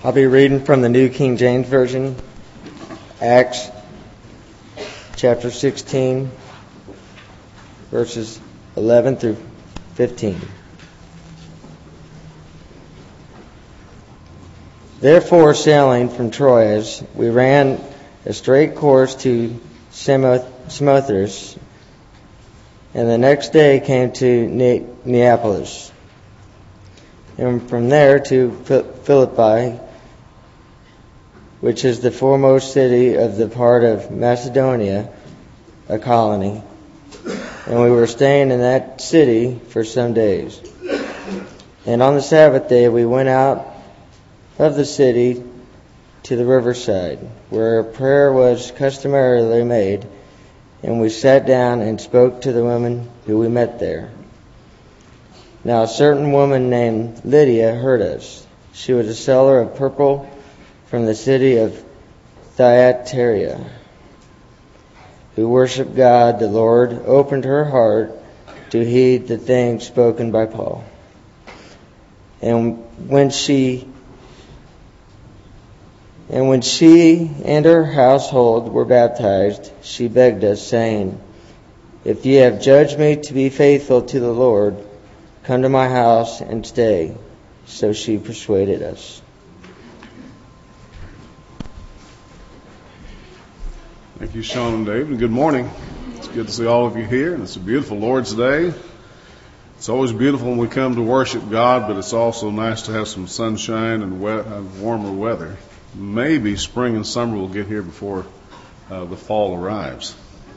I'll be reading from the New King James Version, Acts chapter 16, verses 11 through 15. Therefore, sailing from Troas, we ran a straight course to Samothrace, and the next day came to Neapolis, and from there to Philippi, which is the foremost city of the part of Macedonia, a colony. And we were staying in that city for some days. And on the Sabbath day we went out of the city to the riverside, where prayer was customarily made, and we sat down and spoke to the women who we met there. Now a certain woman named Lydia heard us. She was a seller of purple from the city of Thyatira, who worshiped God. The Lord opened her heart to heed the things spoken by Paul. And when she and her household were baptized, she begged us, saying, "If ye have judged me to be faithful to the Lord, come to my house and stay." So she persuaded us. Thank you, Sean and Dave, and good morning. It's good to see all of you here, and it's a beautiful Lord's Day. It's always beautiful when we come to worship God, but it's also nice to have some sunshine and warmer weather. Maybe spring and summer will get here before the fall arrives.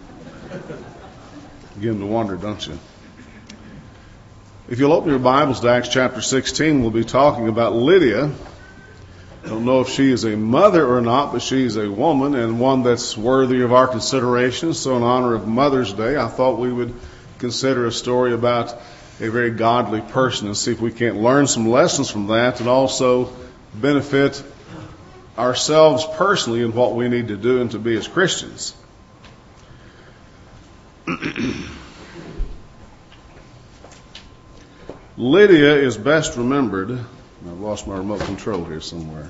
Begin to wonder, don't you? If you'll open your Bibles to Acts chapter 16, we'll be talking about Lydia. I don't know if she is a mother or not, but she's a woman and one that's worthy of our consideration. So in honor of Mother's Day, I thought we would consider a story about a very godly person and see if we can't learn some lessons from that and also benefit ourselves personally in what we need to do and to be as Christians. Lydia is best remembered. I've lost my remote control here somewhere.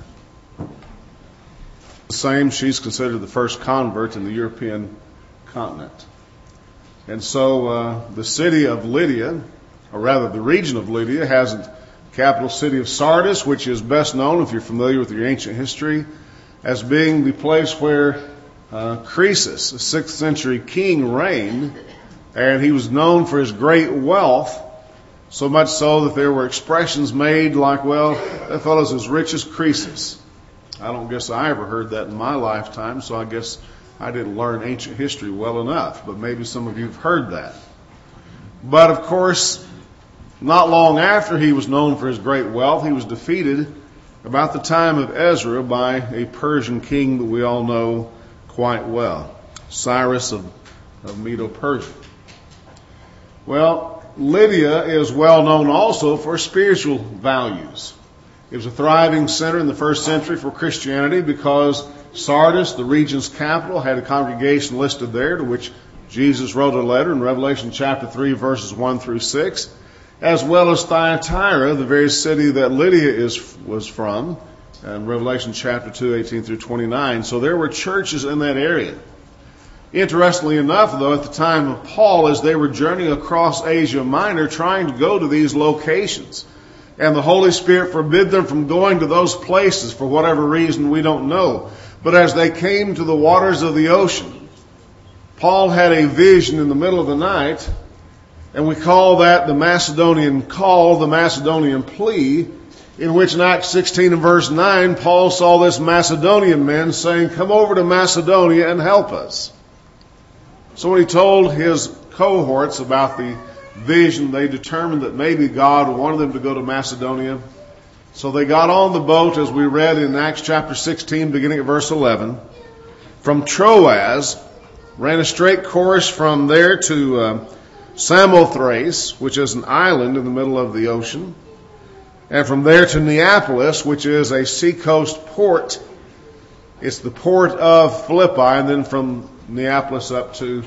The same, she's considered the first convert in the European continent. And so the city of Lydia, or rather the region of Lydia, has a capital city of Sardis, which is best known, if you're familiar with your ancient history, as being the place where Croesus, a 6th century king, reigned. And he was known for his great wealth, so much so that there were expressions made like, well, that fellow's as rich as Croesus. I don't guess I ever heard that in my lifetime, so I guess I didn't learn ancient history well enough, but maybe some of you have heard that. But of course, not long after he was known for his great wealth, he was defeated about the time of Ezra by a Persian king that we all know quite well, Cyrus of Medo-Persia. Well, Lydia is well known also for spiritual values. It was a thriving center in the 1st century for Christianity because Sardis, the region's capital, had a congregation listed there to which Jesus wrote a letter in Revelation chapter 3, verses 1 through 6, as well as Thyatira, the very city that Lydia was from, in Revelation chapter 2, 18 through 29. So there were churches in that area. Interestingly enough, though, at the time of Paul, as they were journeying across Asia Minor, trying to go to these locations, and the Holy Spirit forbid them from going to those places for whatever reason we don't know. But as they came to the waters of the ocean, Paul had a vision in the middle of the night, and we call that the Macedonian call, the Macedonian plea, in which in Acts 16 and verse 9, Paul saw this Macedonian men saying, "Come over to Macedonia and help us." So when he told his cohorts about the vision, they determined that maybe God wanted them to go to Macedonia. So they got on the boat, as we read in Acts chapter 16, beginning at verse 11, from Troas, ran a straight course from there to Samothrace, which is an island in the middle of the ocean, and from there to Neapolis, which is a seacoast port. It's the port of Philippi, and then from Neapolis up to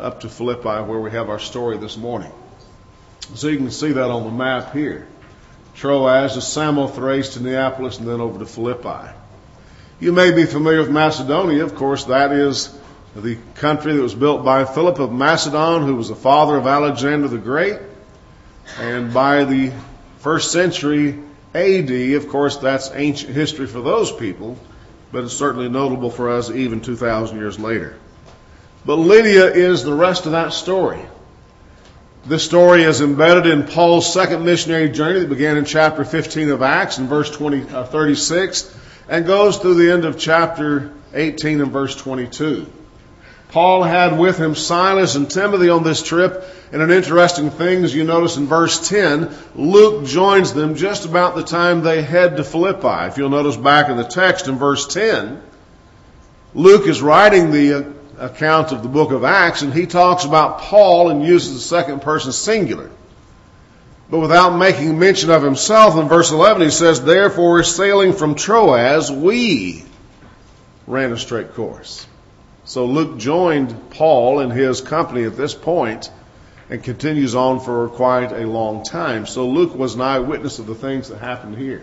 Philippi, where we have our story this morning. So you can see that on the map here. Troas to Samothrace to Neapolis, and then over to Philippi. You may be familiar with Macedonia. Of course, that is the country that was built by Philip of Macedon, who was the father of Alexander the Great. And by the 1st century AD, of course, that's ancient history for those people, but it's certainly notable for us even 2,000 years later. But Lydia is the rest of that story. This story is embedded in Paul's second missionary journey that began in chapter 15 of Acts in verse 36 and goes through the end of chapter 18 and verse 22. Paul had with him Silas and Timothy on this trip, and an interesting thing, as you notice in verse 10, Luke joins them just about the time they head to Philippi. If you'll notice back in the text in verse 10, Luke is writing the account of the book of Acts, and he talks about Paul and uses the second person singular. But without making mention of himself, in verse 11 he says, "Therefore, sailing from Troas, we ran a straight course." So Luke joined Paul in his company at this point and continues on for quite a long time. So Luke was an eyewitness of the things that happened here.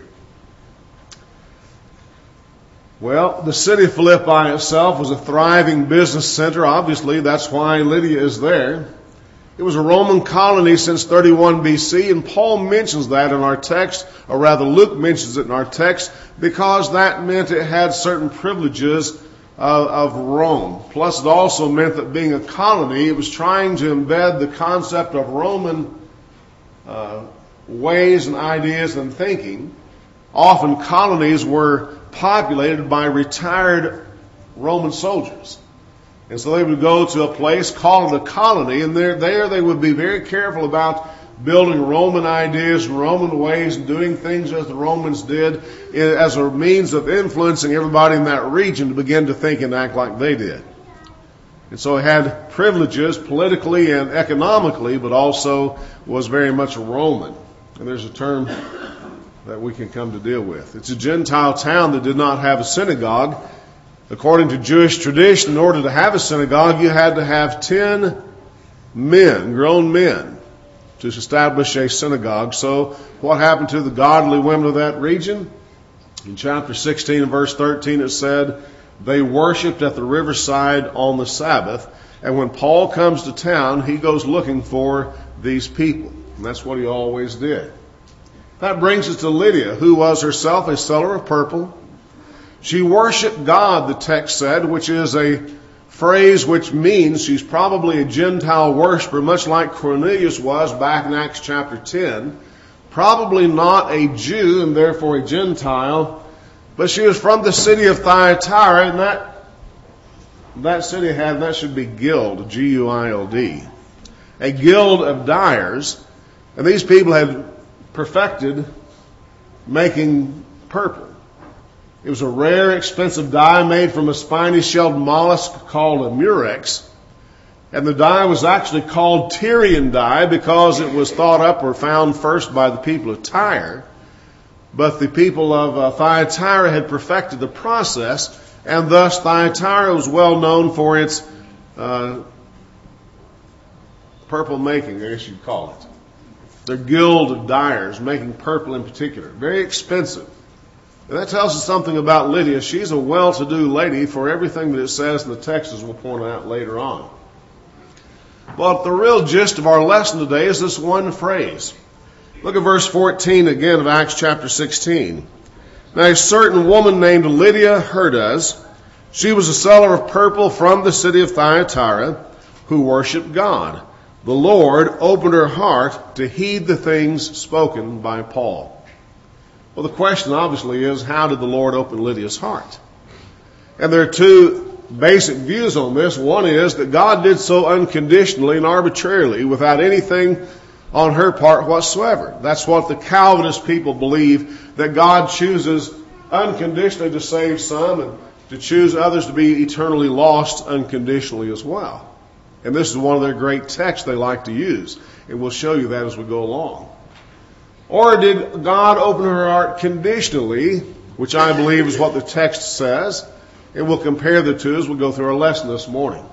Well, the city of Philippi itself was a thriving business center. Obviously, that's why Lydia is there. It was a Roman colony since 31 BC, and Paul mentions that in our text, or rather Luke mentions it in our text, because that meant it had certain privileges of Rome. Plus, it also meant that being a colony, it was trying to embed the concept of Roman ways and ideas and thinking. Often colonies were populated by retired Roman soldiers. And so they would go to a place, call it a colony, and there they would be very careful about building Roman ideas and Roman ways and doing things as the Romans did as a means of influencing everybody in that region to begin to think and act like they did. And so it had privileges politically and economically, but also was very much Roman. And there's a term that we can come to deal with. It's a Gentile town that did not have a synagogue. According to Jewish tradition, in order to have a synagogue, you had to have 10 men, grown men, to establish a synagogue. So what happened to the godly women of that region? In chapter 16 and verse 13 it said, they worshipped at the riverside on the Sabbath. And when Paul comes to town, he goes looking for these people. And that's what he always did. That brings us to Lydia, who was herself a seller of purple. She worshiped God, the text said, which is a phrase which means she's probably a Gentile worshiper, much like Cornelius was back in Acts chapter 10. Probably not a Jew and therefore a Gentile, but she was from the city of Thyatira, and that city had, that should be guild, G-U-I-L-D, a guild of dyers, and these people had perfected making purple. It was a rare, expensive dye made from a spiny-shelled mollusk called a murex. And the dye was actually called Tyrian dye because it was thought up or found first by the people of Tyre. But the people of Thyatira had perfected the process, and thus Thyatira was well known for its purple making, I guess you'd call it. Their guild of dyers, making purple in particular. Very expensive. And that tells us something about Lydia. She's a well-to-do lady for everything that it says in the text, as we'll point out later on. But the real gist of our lesson today is this one phrase. Look at verse 14 again of Acts chapter 16. Now a certain woman named Lydia heard us. She was a seller of purple from the city of Thyatira who worshipped God. The Lord opened her heart to heed the things spoken by Paul. Well, the question obviously is, how did the Lord open Lydia's heart? And there are two basic views on this. One is that God did so unconditionally and arbitrarily without anything on her part whatsoever. That's what the Calvinist people believe, that God chooses unconditionally to save some and to choose others to be eternally lost unconditionally as well. And this is one of their great texts they like to use. And we'll show you that as we go along. Or did God open her heart conditionally, which I believe is what the text says, and we'll compare the two as we go through our lesson this morning.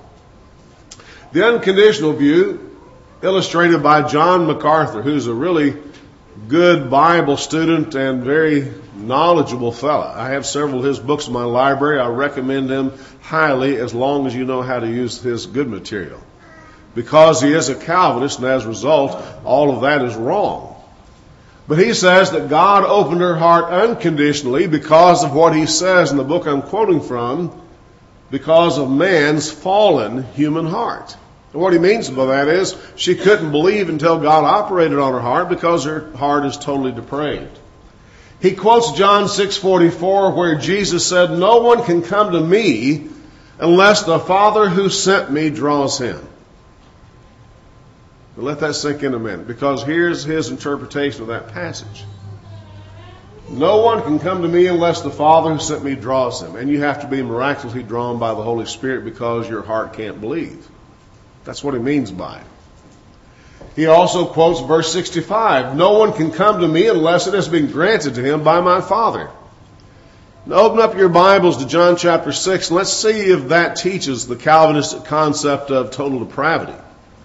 The unconditional view, illustrated by John MacArthur, who's a really good Bible student and very knowledgeable fella. I have several of his books in my library. I recommend them highly as long as you know how to use his good material. Because he is a Calvinist, and as a result, all of that is wrong. But he says that God opened her heart unconditionally because of what he says in the book I'm quoting from, because of man's fallen human heart. And what he means by that is she couldn't believe until God operated on her heart because her heart is totally depraved. He quotes John 6:44 where Jesus said, "No one can come to me unless the Father who sent me draws him." Now let that sink in a minute, because here's his interpretation of that passage. No one can come to me unless the Father who sent me draws him. And you have to be miraculously drawn by the Holy Spirit because your heart can't believe. That's what he means by it. He also quotes verse 65. No one can come to me unless it has been granted to him by my Father. Now open up your Bibles to John chapter 6 and let's see if that teaches the Calvinistic concept of total depravity.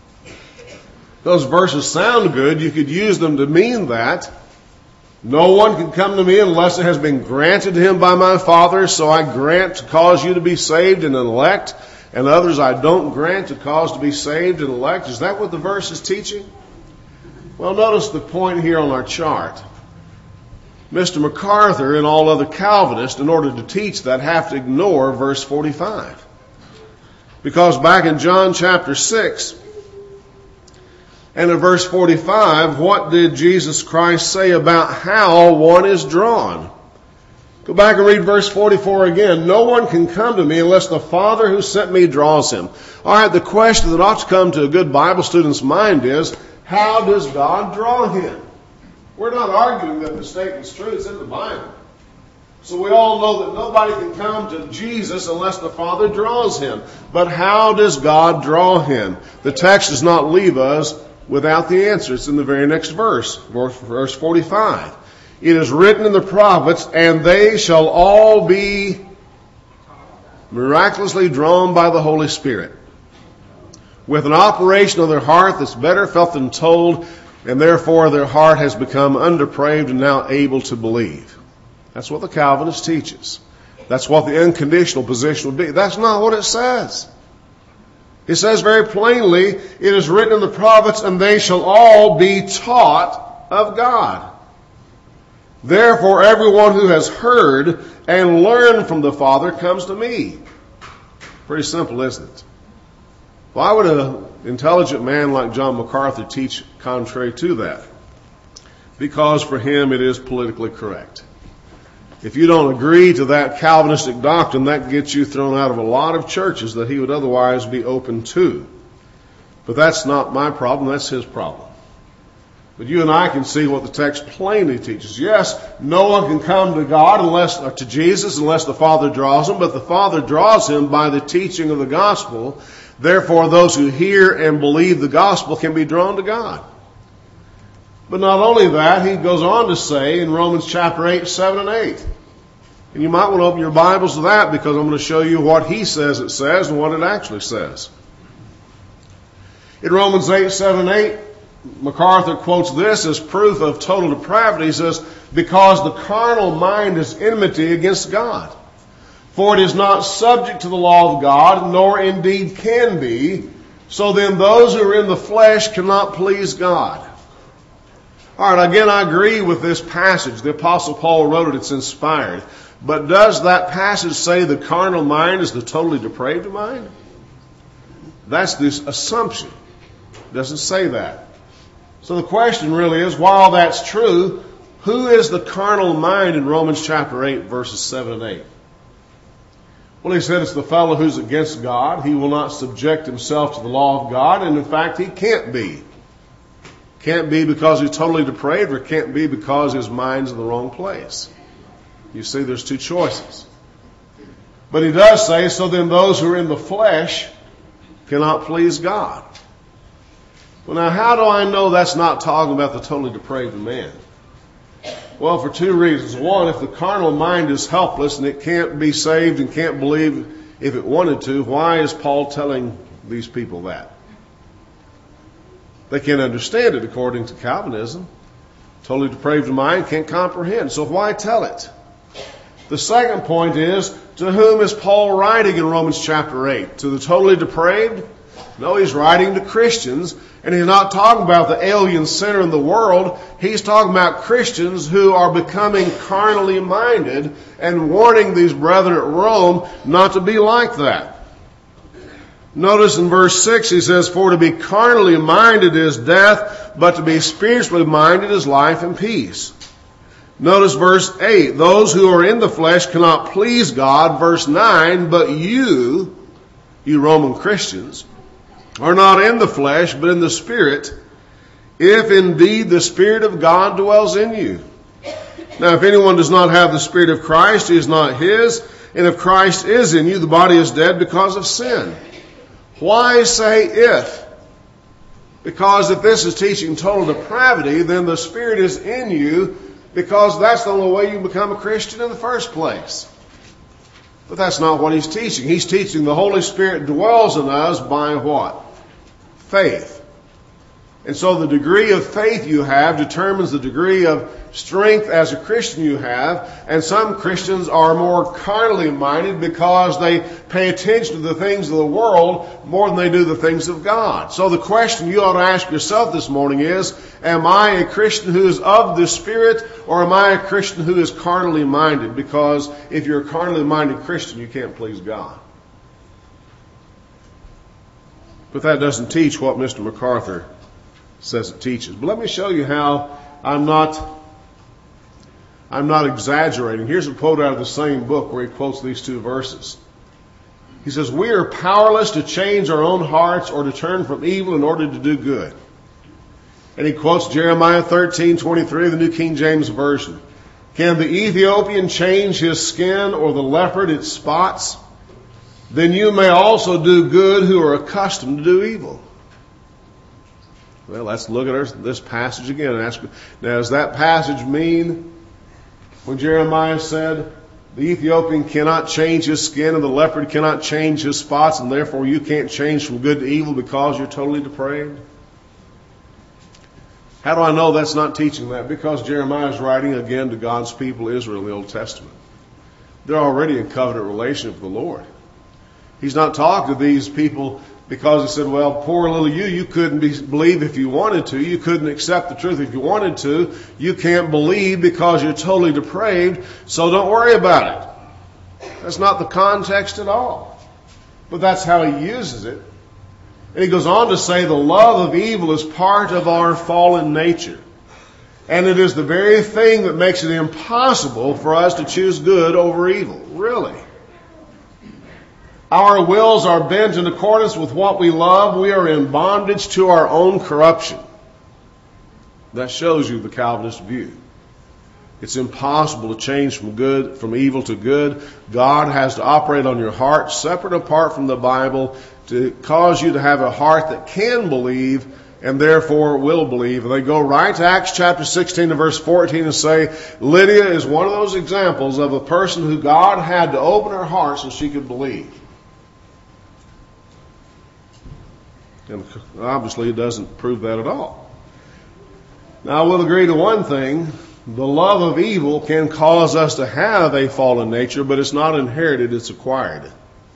Those verses sound good. You could use them to mean that. No one can come to me unless it has been granted to him by my Father, so I grant to cause you to be saved and elect, and others I don't grant to cause to be saved and elect. Is that what the verse is teaching? Well, notice the point here on our chart. Mr. MacArthur and all other Calvinists, in order to teach that, have to ignore verse 45. Because back in John chapter 6, and in verse 45, what did Jesus Christ say about how one is drawn? Go back and read verse 44 again. No one can come to me unless the Father who sent me draws him. All right, the question that ought to come to a good Bible student's mind is, how does God draw him? We're not arguing that the statement's true. It's in the Bible. So we all know that nobody can come to Jesus unless the Father draws him. But how does God draw him? The text does not leave us without the answer. It's in the very next verse, verse 45. It is written in the prophets, and they shall all be miraculously drawn by the Holy Spirit, with an operation of their heart that's better felt than told, and therefore their heart has become undepraved and now able to believe. That's what the Calvinist teaches. That's what the unconditional position would be. That's not what it says. It says very plainly, it is written in the prophets, and they shall all be taught of God. Therefore, everyone who has heard and learned from the Father comes to me. Pretty simple, isn't it? Why would an intelligent man like John MacArthur teach contrary to that? Because for him it is politically correct. If you don't agree to that Calvinistic doctrine, that gets you thrown out of a lot of churches that he would otherwise be open to. But that's not my problem, that's his problem. But you and I can see what the text plainly teaches. Yes, no one can come to God or to Jesus unless the Father draws him, but the Father draws him by the teaching of the gospel. Therefore, those who hear and believe the gospel can be drawn to God. But not only that, he goes on to say in Romans chapter 8, 7 and 8. And you might want to open your Bibles to that because I'm going to show you what he says it says and what it actually says. In Romans 8, 7 and 8, MacArthur quotes this as proof of total depravity. He says, because the carnal mind is enmity against God. For it is not subject to the law of God, nor indeed can be. So then those who are in the flesh cannot please God. All right, again, I agree with this passage. The Apostle Paul wrote it. It's inspired. But does that passage say the carnal mind is the totally depraved mind? That's this assumption. It doesn't say that. So the question really is, while that's true, who is the carnal mind in Romans chapter 8, verses 7 and 8? Well, he said it's the fellow who's against God. He will not subject himself to the law of God, and in fact, he can't be. Can't be because he's totally depraved, or can't be because his mind's in the wrong place. You see, there's two choices. But he does say, so then those who are in the flesh cannot please God. Well, now, how do I know that's not talking about the totally depraved man? Well, for two reasons. One, if the carnal mind is helpless and it can't be saved and can't believe if it wanted to, why is Paul telling these people that? They can't understand it according to Calvinism. Totally depraved mind can't comprehend. So why tell it? The second point is, to whom is Paul writing in Romans chapter 8? To the totally depraved? No, he's writing to Christians, and he's not talking about the alien sinner in the world. He's talking about Christians who are becoming carnally minded and warning these brethren at Rome not to be like that. Notice in verse 6 he says, "For to be carnally minded is death, but to be spiritually minded is life and peace." Notice verse 8, "Those who are in the flesh cannot please God." Verse 9, "But you Roman Christians, are not in the flesh, but in the Spirit, if indeed the Spirit of God dwells in you." Now, if anyone does not have the Spirit of Christ, he is not his. And if Christ is in you, the body is dead because of sin. Why say if? Because if this is teaching total depravity, then the Spirit is in you, because that's the only way you become a Christian in the first place. But that's not what he's teaching. He's teaching the Holy Spirit dwells in us by what? Faith. And so the degree of faith you have determines the degree of strength as a Christian you have. And some Christians are more carnally minded because they pay attention to the things of the world more than they do the things of God. So the question you ought to ask yourself this morning is, am I a Christian who is of the Spirit, or am I a Christian who is carnally minded? Because if you're a carnally minded Christian, you can't please God. But that doesn't teach what Mr. MacArthur says it teaches. But let me show you how I'm not exaggerating. Here's a quote out of the same book where he quotes these two verses. He says, "We are powerless to change our own hearts or to turn from evil in order to do good." And he quotes Jeremiah 13:23, the New King James Version. "Can the Ethiopian change his skin, or the leopard its spots? Then you may also do good who are accustomed to do evil." Well, let's look at this passage again and ask, now does that passage mean when Jeremiah said the Ethiopian cannot change his skin and the leopard cannot change his spots, and therefore you can't change from good to evil because you're totally depraved? How do I know that's not teaching that? Because Jeremiah is writing again to God's people, Israel, in the Old Testament. They're already in covenant relationship with the Lord. He's not talking to these people because he said, well, poor little you couldn't believe if you wanted to. You couldn't accept the truth if you wanted to. You can't believe because you're totally depraved, so don't worry about it. That's not the context at all. But that's how he uses it. And he goes on to say the love of evil is part of our fallen nature. And it is the very thing that makes it impossible for us to choose good over evil. Really. Our wills are bent in accordance with what we love. We are in bondage to our own corruption. That shows you the Calvinist view. It's impossible to change from evil to good. God has to operate on your heart, separate apart from the Bible, to cause you to have a heart that can believe and therefore will believe. And they go right to Acts chapter 16 and verse 14 and say, Lydia is one of those examples of a person who God had to open her heart so she could believe. And obviously it doesn't prove that at all. Now we'll agree to one thing. The love of evil can cause us to have a fallen nature, but it's not inherited, it's acquired.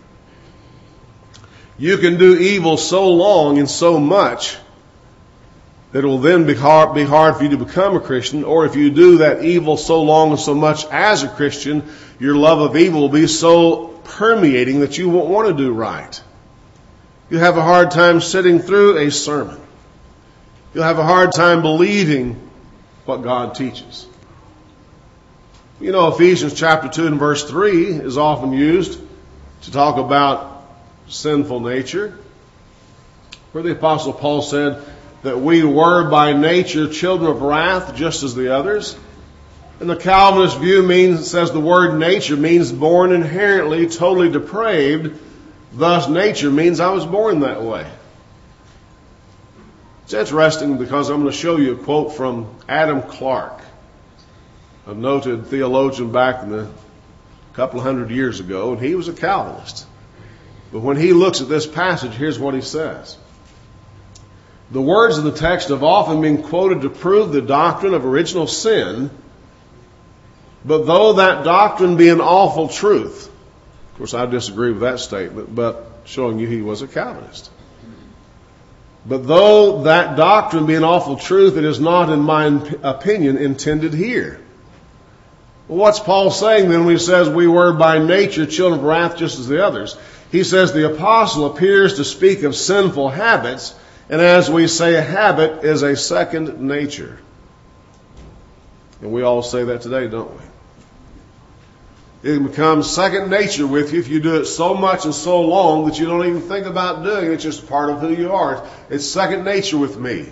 You can do evil so long and so much that it will then be hard for you to become a Christian, or if you do that evil so long and so much as a Christian, your love of evil will be so permeating that you won't want to do right. You'll have a hard time sitting through a sermon. You'll have a hard time believing what God teaches. You know, Ephesians chapter 2 and verse 3 is often used to talk about sinful nature, where the Apostle Paul said that we were by nature children of wrath just as the others. And the Calvinist view says the word nature means born inherently totally depraved. Thus, nature means I was born that way. It's interesting because I'm going to show you a quote from Adam Clarke, a noted theologian back in a couple of hundred years ago, and he was a Calvinist. But when he looks at this passage, here's what he says. The words of the text have often been quoted to prove the doctrine of original sin, but though that doctrine be an awful truth, of course I disagree with that statement, but showing you he was a Calvinist. But though that doctrine be an awful truth, it is not, in my opinion, intended here. Well, what's Paul saying then when he says we were by nature children of wrath just as the others? He says the apostle appears to speak of sinful habits, and as we say, a habit is a second nature. And we all say that today, don't we? It becomes second nature with you if you do it so much and so long that you don't even think about doing it. It's just part of who you are. It's second nature with me.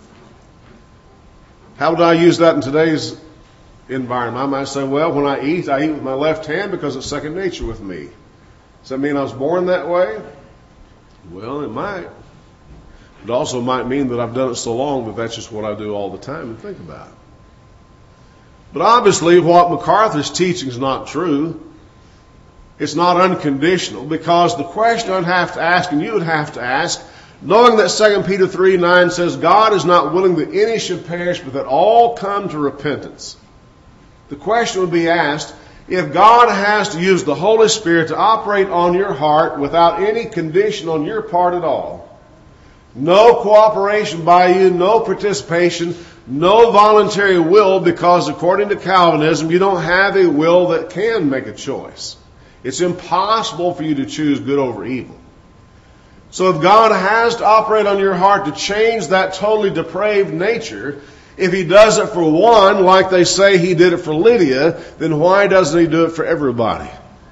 How would I use that in today's environment? I might say, well, when I eat with my left hand because it's second nature with me. Does that mean I was born that way? Well, it might. It also might mean that I've done it so long that that's just what I do all the time and think about. But obviously what MacArthur's teaching is not true. It's not unconditional, because the question I'd have to ask, and you would have to ask, knowing that 2 Peter 3:9 says God is not willing that any should perish, but that all come to repentance. The question would be asked, if God has to use the Holy Spirit to operate on your heart without any condition on your part at all, no cooperation by you, no participation, no voluntary will, because according to Calvinism, you don't have a will that can make a choice. It's impossible for you to choose good over evil. So if God has to operate on your heart to change that totally depraved nature, if he does it for one, like they say he did it for Lydia, then why doesn't he do it for everybody?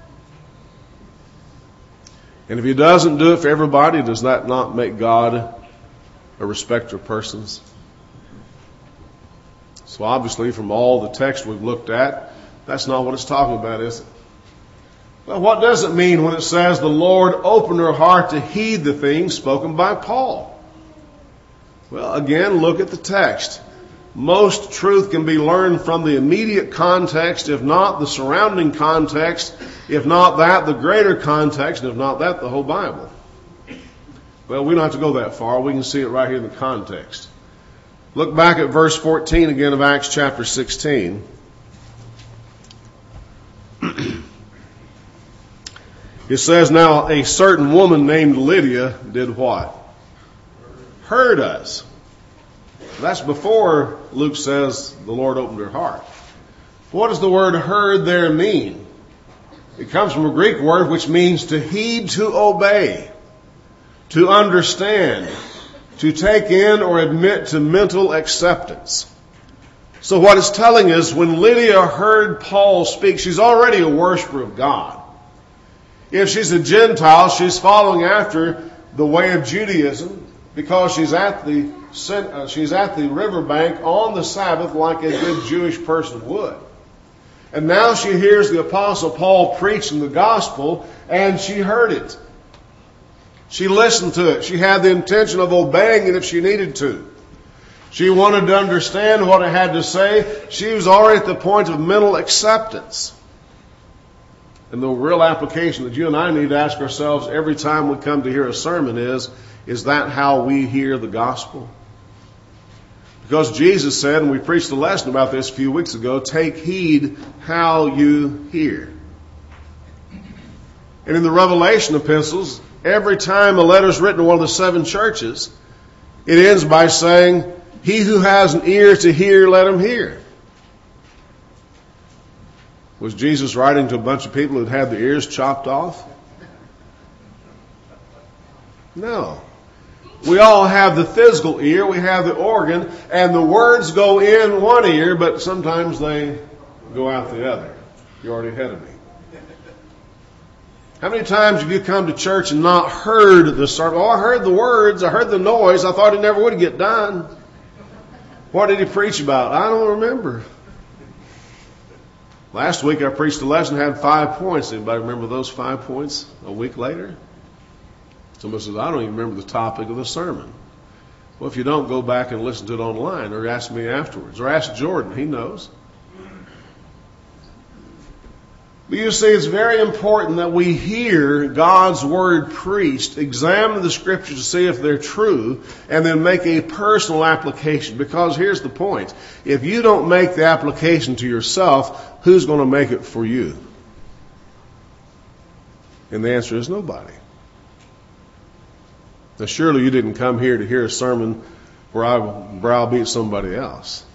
And if he doesn't do it for everybody, does that not make God a respecter of persons? So obviously from all the text we've looked at, that's not what it's talking about, is it? Well, what does it mean when it says the Lord opened her heart to heed the things spoken by Paul? Well, again, look at the text. Most truth can be learned from the immediate context, if not the surrounding context, if not that, the greater context, and if not that, the whole Bible. Well, we don't have to go that far. We can see it right here in the context. Look back at verse 14 again of Acts chapter 16. It says, now a certain woman named Lydia did what? Heard us. That's before Luke says the Lord opened her heart. What does the word heard there mean? It comes from a Greek word which means to heed, to obey, to understand, to take in or admit to mental acceptance. So what it's telling us, when Lydia heard Paul speak, she's already a worshiper of God. If she's a Gentile, she's following after the way of Judaism, because she's at the riverbank on the Sabbath like a good Jewish person would. And now she hears the Apostle Paul preaching the gospel, and she heard it. She listened to it. She had the intention of obeying it if she needed to. She wanted to understand what it had to say. She was already at the point of mental acceptance. And the real application that you and I need to ask ourselves every time we come to hear a sermon is that how we hear the gospel? Because Jesus said, and we preached a lesson about this a few weeks ago, take heed how you hear. And in the Revelation epistles, every time a letter is written to one of the 7 churches, it ends by saying, he who has an ear to hear, let him hear. Was Jesus writing to a bunch of people who'd had their ears chopped off? No. We all have the physical ear, we have the organ, and the words go in one ear, but sometimes they go out the other. You're already ahead of me. How many times have you come to church and not heard the sermon? Oh, I heard the words, I heard the noise, I thought it never would get done. What did he preach about? I don't remember. Last week I preached a lesson that had 5 points. Anybody remember those 5 points a week later? Somebody says, I don't even remember the topic of the sermon. Well, if you don't, go back and listen to it online, or ask me afterwards, or ask Jordan. He knows. But you see, it's very important that we hear God's Word preached, examine the Scriptures to see if they're true, and then make a personal application. Because here's the point. If you don't make the application to yourself, who's going to make it for you? And the answer is nobody. Now, surely you didn't come here to hear a sermon where I browbeat somebody else.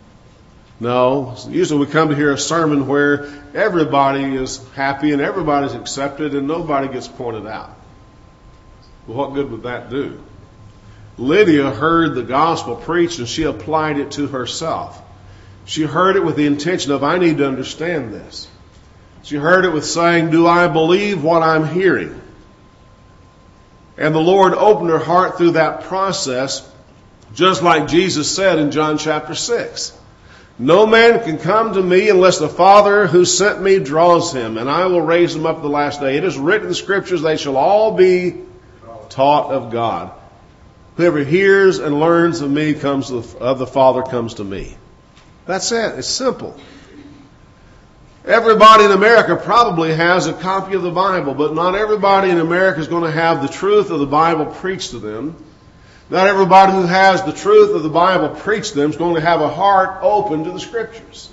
No, usually we come to hear a sermon where everybody is happy and everybody's accepted and nobody gets pointed out. Well, what good would that do? Lydia heard the gospel preached and she applied it to herself. She heard it with the intention of, I need to understand this. She heard it with saying, do I believe what I'm hearing? And the Lord opened her heart through that process, just like Jesus said in John chapter 6. No man can come to me unless the Father who sent me draws him, and I will raise him up the last day. It is written in the Scriptures, they shall all be taught of God. Whoever hears and learns of me of the Father comes to me. That's it. It's simple. Everybody in America probably has a copy of the Bible, but not everybody in America is going to have the truth of the Bible preached to them. Not everybody who has the truth of the Bible preached to them is going to have a heart open to the Scriptures.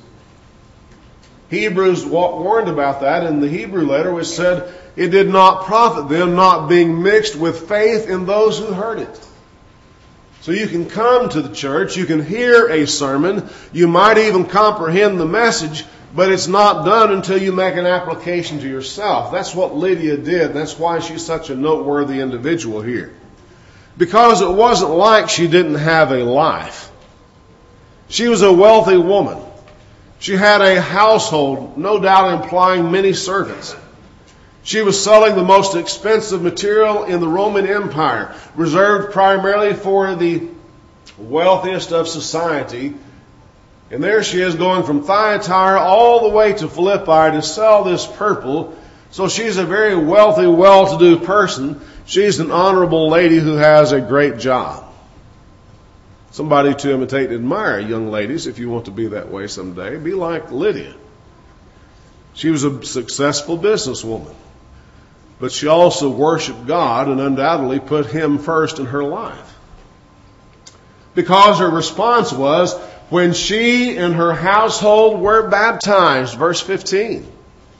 Hebrews warned about that in the Hebrew letter, which said, it did not profit them not being mixed with faith in those who heard it. So you can come to the church, you can hear a sermon, you might even comprehend the message, but it's not done until you make an application to yourself. That's what Lydia did. That's why she's such a noteworthy individual here. Because it wasn't like she didn't have a life. She was a wealthy woman. She had a household, no doubt implying many servants. She was selling the most expensive material in the Roman Empire, reserved primarily for the wealthiest of society. And there she is going from Thyatira all the way to Philippi to sell this purple. So she's a very wealthy, well-to-do person. She's an honorable lady who has a great job. Somebody to imitate and admire, young ladies, if you want to be that way someday. Be like Lydia. She was a successful businesswoman. But she also worshiped God and undoubtedly put Him first in her life. Because her response was, when she and her household were baptized, verse 15.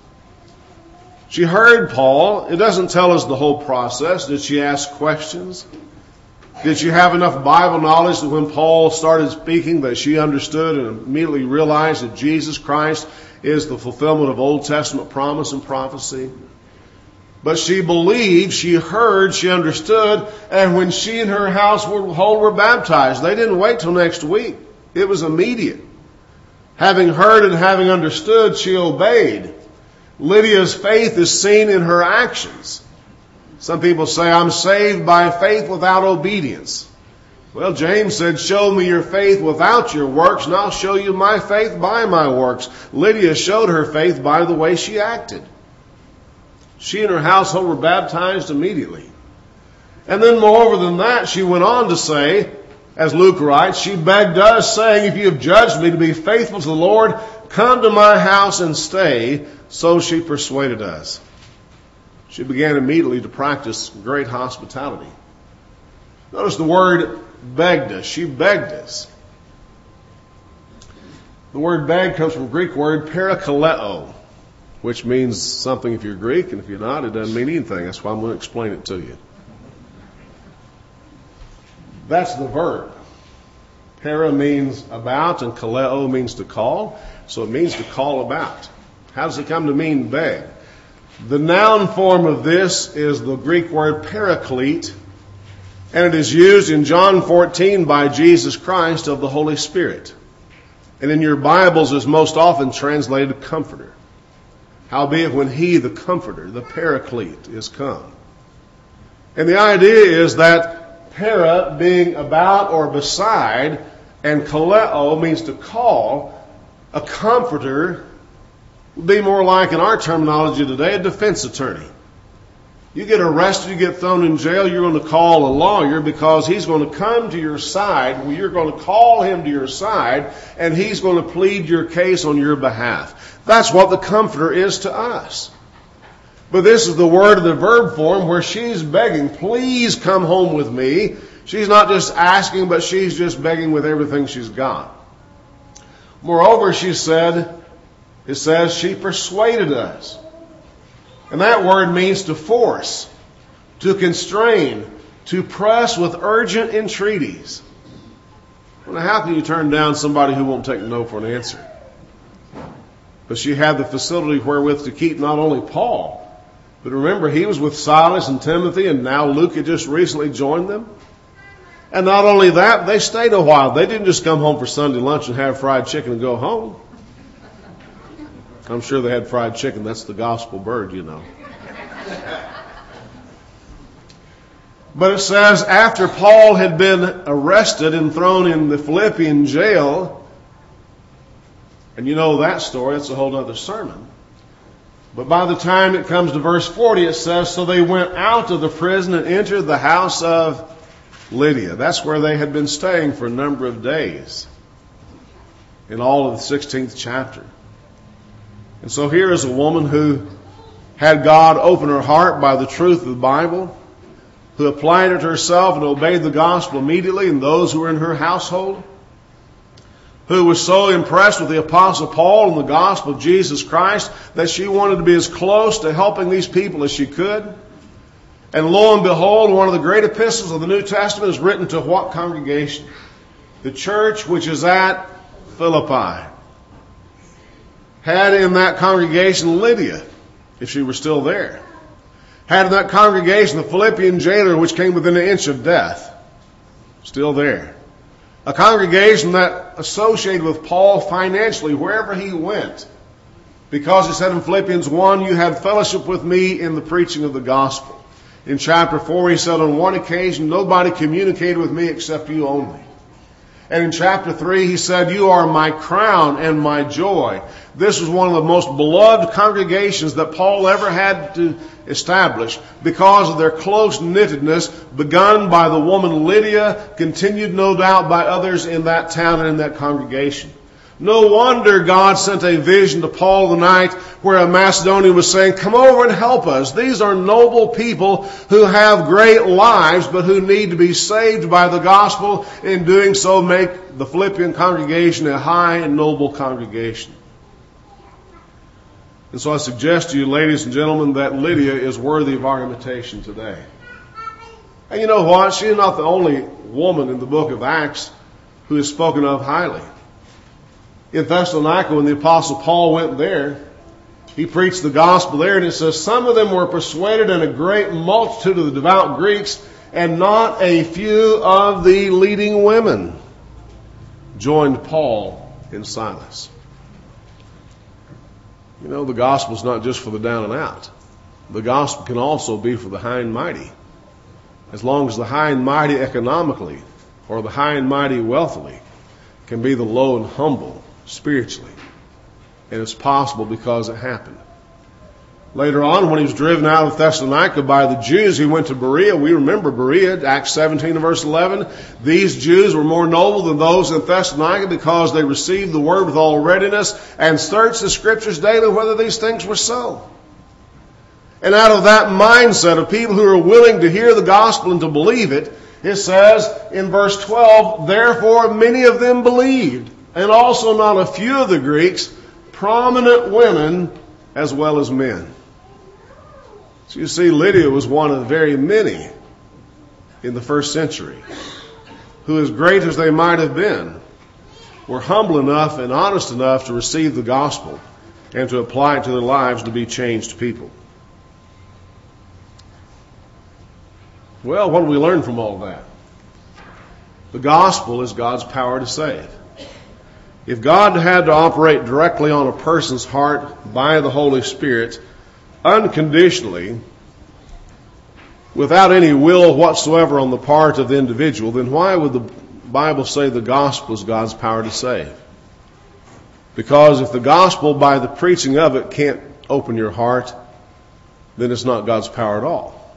She heard Paul. It doesn't tell us the whole process. Did she ask questions? Did she have enough Bible knowledge that when Paul started speaking that she understood and immediately realized that Jesus Christ is the fulfillment of Old Testament promise and prophecy? But she believed, she heard, she understood, and when she and her household were baptized, they didn't wait till next week. It was immediate. Having heard and having understood, she obeyed. Lydia's faith is seen in her actions. Some people say, I'm saved by faith without obedience. Well, James said, show me your faith without your works, and I'll show you my faith by my works. Lydia showed her faith by the way she acted. She and her household were baptized immediately. And then moreover than that, she went on to say, as Luke writes, she begged us, saying, if you have judged me to be faithful to the Lord, come to my house and stay. So she persuaded us. She began immediately to practice great hospitality. Notice the word begged us. She begged us. The word beg comes from the Greek word parakaleo, which means something if you're Greek, and if you're not, it doesn't mean anything. That's why I'm going to explain it to you. That's the verb. Para means about, and kaleo means to call. So it means to call about. How does it come to mean beg? The noun form of this is the Greek word paraclete, and it is used in John 14 by Jesus Christ of the Holy Spirit. And in your Bibles is most often translated comforter. Howbeit when He, the comforter, the paraclete, is come. And the idea is that para being about or beside, and kaleo means to call, a comforter would be more like, in our terminology today, a defense attorney. You get arrested, you get thrown in jail, you're going to call a lawyer because he's going to come to your side. Well, you're going to call him to your side, and he's going to plead your case on your behalf. That's what the Comforter is to us. But this is the word of the verb form where she's begging, please come home with me. She's not just asking, but she's just begging with everything she's got. Moreover, it says she persuaded us. And that word means to force, to constrain, to press with urgent entreaties. Well, how can you turn down somebody who won't take no for an answer? But she had the facility wherewith to keep not only Paul, but remember, he was with Silas and Timothy, and now Luke had just recently joined them. And not only that, they stayed a while. They didn't just come home for Sunday lunch and have fried chicken and go home. I'm sure they had fried chicken. That's the gospel bird, you know. But it says after Paul had been arrested and thrown in the Philippian jail, and you know that story, it's a whole other sermon. But by the time it comes to verse 40, it says, so they went out of the prison and entered the house of Lydia. That's where they had been staying for a number of days in all of the 16th chapter. And so here is a woman who had God open her heart by the truth of the Bible, who applied it to herself and obeyed the gospel immediately, and those who were in her household, who was so impressed with the Apostle Paul and the gospel of Jesus Christ that she wanted to be as close to helping these people as she could. And lo and behold, one of the great epistles of the New Testament is written to what congregation? The church which is at Philippi. Had in that congregation Lydia, if she were still there. Had in that congregation the Philippian jailer which came within an inch of death. Still there. A congregation that associated with Paul financially wherever he went. Because he said in Philippians 1, you had fellowship with me in the preaching of the gospel. In chapter 4 he said on one occasion, nobody communicated with me except you only. And in chapter 3 he said, you are my crown and my joy. This was one of the most beloved congregations that Paul ever had to establish because of their close knittedness, begun by the woman Lydia, continued no doubt by others in that town and in that congregation. No wonder God sent a vision to Paul the night where a Macedonian was saying, come over and help us. These are noble people who have great lives, but who need to be saved by the gospel. In doing so, make the Philippian congregation a high and noble congregation. And so I suggest to you, ladies and gentlemen, that Lydia is worthy of our imitation today. And you know what? She is not the only woman in the book of Acts who is spoken of highly. In Thessalonica, when the Apostle Paul went there, he preached the gospel there, and it says, some of them were persuaded, and a great multitude of the devout Greeks, and not a few of the leading women joined Paul and Silas. You know, the gospel is not just for the down and out. The gospel can also be for the high and mighty. As long as the high and mighty economically, or the high and mighty wealthily, can be the low and humble spiritually. And it's possible because it happened. Later on, when he was driven out of Thessalonica by the Jews, he went to Berea. We remember Berea, Acts 17 and verse 11. These Jews were more noble than those in Thessalonica because they received the word with all readiness and searched the scriptures daily whether these things were so. And out of that mindset of people who are willing to hear the gospel and to believe it, it says in verse 12, therefore many of them believed, and also not a few of the Greeks, prominent women as well as men. So you see, Lydia was one of the very many in the first century who, as great as they might have been, were humble enough and honest enough to receive the gospel and to apply it to their lives to be changed people. Well, what do we learn from all that? The gospel is God's power to save. If God had to operate directly on a person's heart by the Holy Spirit, unconditionally, without any will whatsoever on the part of the individual, then why would the Bible say the gospel is God's power to save? Because if the gospel, by the preaching of it, can't open your heart, then it's not God's power at all.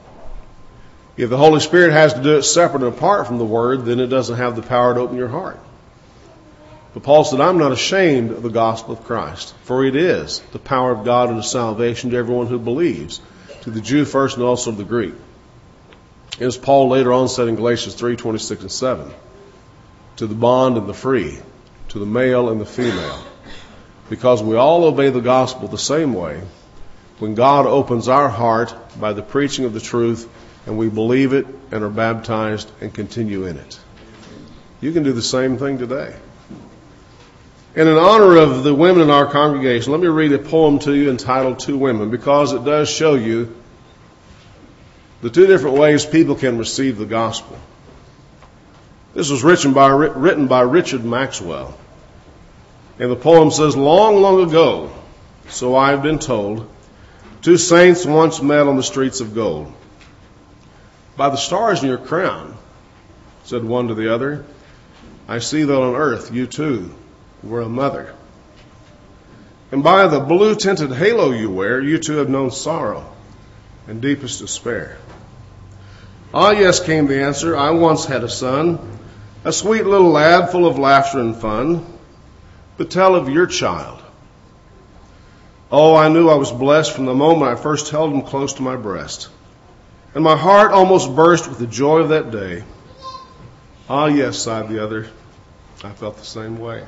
If the Holy Spirit has to do it separate and apart from the Word, then it doesn't have the power to open your heart. But Paul said, I'm not ashamed of the gospel of Christ, for it is the power of God unto salvation to everyone who believes, to the Jew first and also to the Greek. As Paul later on said in Galatians 3:26 and 7, to the bond and the free, to the male and the female, because we all obey the gospel the same way, when God opens our heart by the preaching of the truth, and we believe it and are baptized and continue in it. You can do the same thing today. And in honor of the women in our congregation, let me read a poem to you entitled Two Women, because it does show you the two different ways people can receive the gospel. This was written by Richard Maxwell. And the poem says, long, long ago, so I've been told, two saints once met on the streets of gold. By the stars in your crown, said one to the other, I see that on earth you too were a mother. And by the blue-tinted halo you wear, you two have known sorrow and deepest despair. Ah, yes, came the answer, I once had a son, a sweet little lad full of laughter and fun. But tell of your child. Oh, I knew I was blessed from the moment I first held him close to my breast. And my heart almost burst with the joy of that day. Ah, yes, sighed the other, I felt the same way.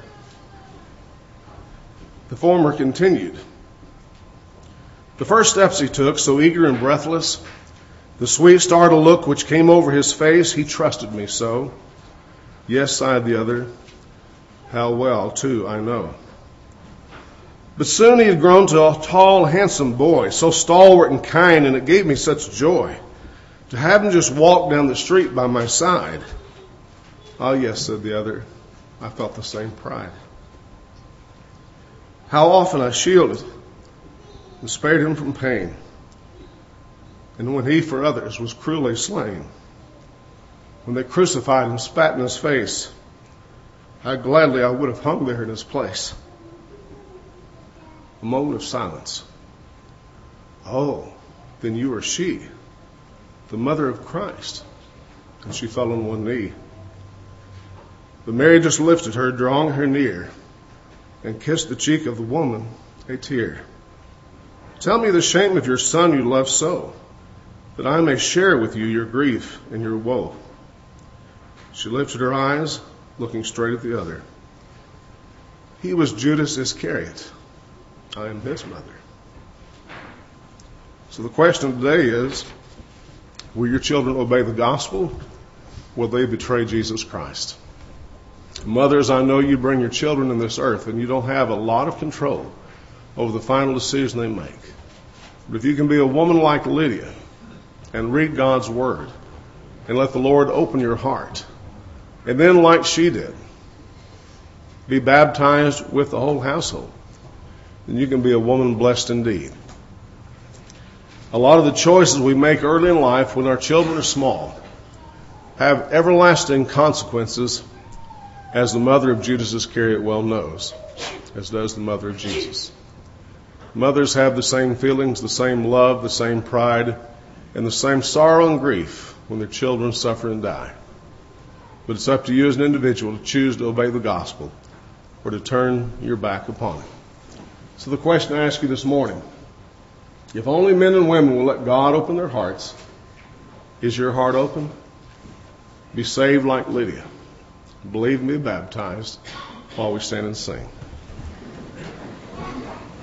The former continued. The first steps he took, so eager and breathless, the sweet startled look which came over his face, he trusted me so. Yes, sighed the other, how well, too, I know. But soon he had grown to a tall, handsome boy, so stalwart and kind, and it gave me such joy to have him just walk down the street by my side. Ah, yes, said the other, I felt the same pride. How often I shielded and spared him from pain, and when he for others was cruelly slain, when they crucified and spat in his face, how gladly I would have hung there in his place. A moment of silence. Oh, then you are she, the mother of Christ. And she fell on one knee. But Mary just lifted her, drawing her near, and kissed the cheek of the woman a tear. Tell me the shame of your son you love so, that I may share with you your grief and your woe. She lifted her eyes, looking straight at the other. He was Judas Iscariot. I am his mother. So the question today is, will your children obey the gospel? Will they betray Jesus Christ? Mothers, I know you bring your children in this earth, and you don't have a lot of control over the final decision they make. But if you can be a woman like Lydia and read God's word and let the Lord open your heart, and then like she did, be baptized with the whole household, then you can be a woman blessed indeed. A lot of the choices we make early in life when our children are small have everlasting consequences, as the mother of Judas Iscariot well knows, as does the mother of Jesus. Mothers have the same feelings, the same love, the same pride, and the same sorrow and grief when their children suffer and die. But it's up to you as an individual to choose to obey the gospel or to turn your back upon it. So the question I ask you this morning, if only men and women will let God open their hearts, is your heart open? Be saved like Lydia. Believe and be baptized while we stand and sing.